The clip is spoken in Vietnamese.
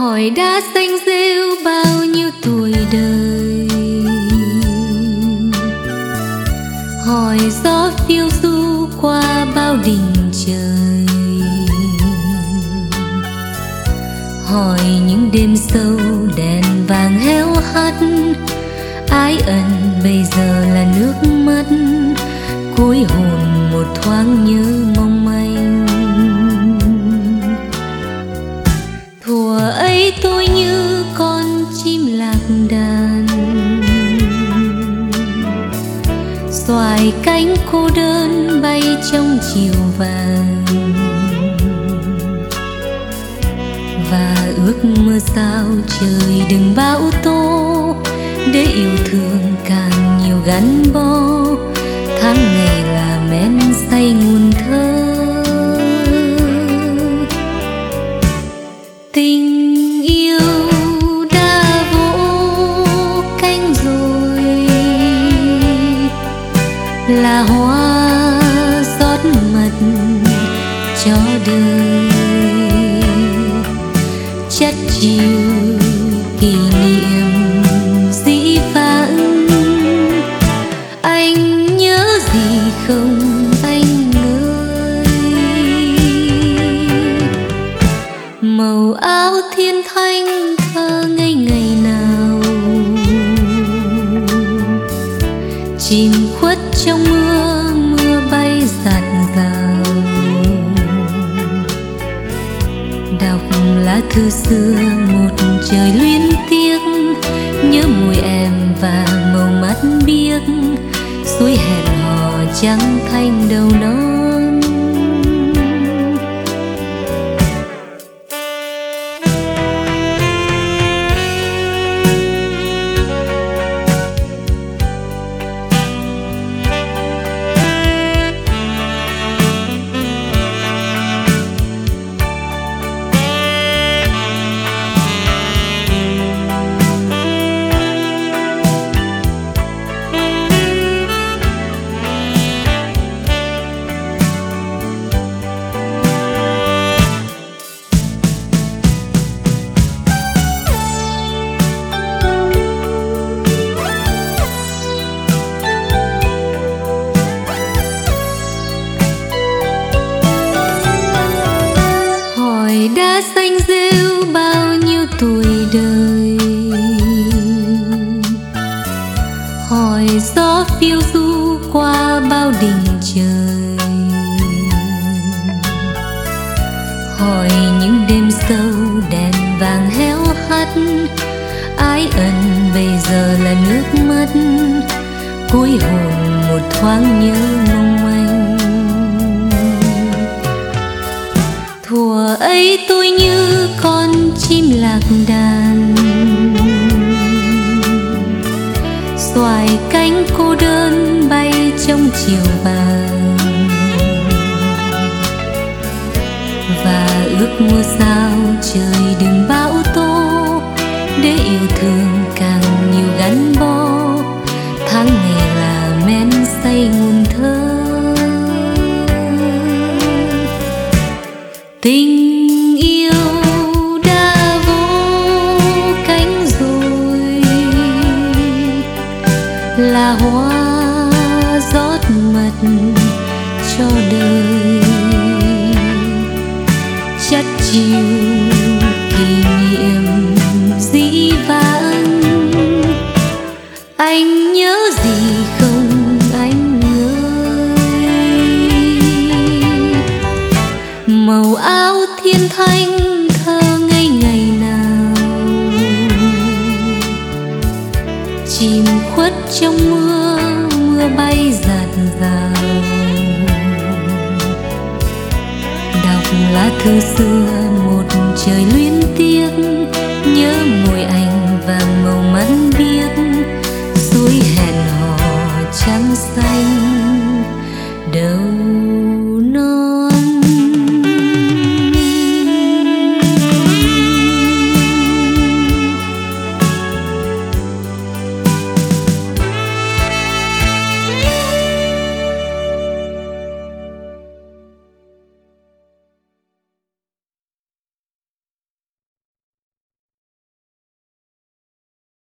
hỏi đã xanh rêu bao nhiêu tuổi đời, hỏi gió phiêu du qua bao đỉnh trời, hỏi những đêm sâu đèn vàng héo hắt, ái ẩn bây giờ là nước mắt, cuối hồn một thoáng nhớ mong manh. Thuở ấy tôi như con chim lạc đàn, xoài cánh cô đơn bay trong chiều vàng, và ước mơ sao trời đừng bão tố, để yêu thương càng nhiều gắn bó, tháng ngày là men say nguồn thơ. Tình yêu đã vỗ cánh rồi, là hoa rót mật cho đời, chất chiều kỷ niệm dĩ vãng. Anh nhớ gì không anh ơi, màu áo thiên thanh thơ ngây ngày nào, chìm khuất trong mưa, mưa bay dạt dào. Đọc lá thư xưa một trời luyến tiếc, nhớ mùi em và màu mắt biếc, suối hẹn hò trắng thanh đầu non. Đã xanh rêu bao nhiêu tuổi đời, hỏi gió phiêu du qua bao đỉnh trời, hỏi những đêm sâu đèn vàng héo hắt, ái ẩn bây giờ là nước mắt, cuối hồn một thoáng nhớ mong manh. Thuở ấy tôi như con chim lạc đàn, xoài cánh cô đơn bay trong chiều vàng, và ước mơ sao trời đừng bão tố, để yêu thương càng nhiều gắn bó, tháng ngày là men say nguồn thơ. Tình yêu đã vỗ cánh rồi, là hoa rót mật cho đời, chất chiều kỷ niệm dĩ vãng. Anh nhớ gì không anh ơi, màu áo thiên thanh thơ ngây ngày nào, chìm khuất trong mưa, mưa bay dạt dào. Đọc lá thư xưa một trời